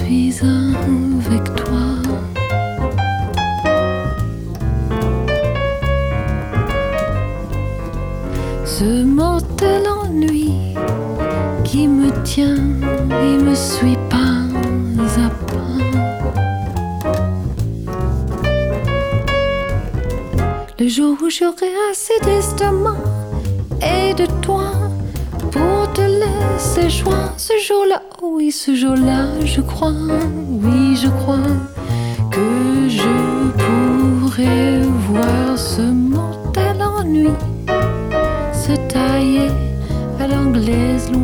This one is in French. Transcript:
suis avec toi. Ce mortel ennui qui me tient et me suit pas à pas. Le jour où j'aurai assez d'estomac et de toi pour te laisser choix, ce jour-là, oui, ce jour-là, je crois, oui, je crois que je pourrai voir ce mortel ennui se tailler à l'anglaise.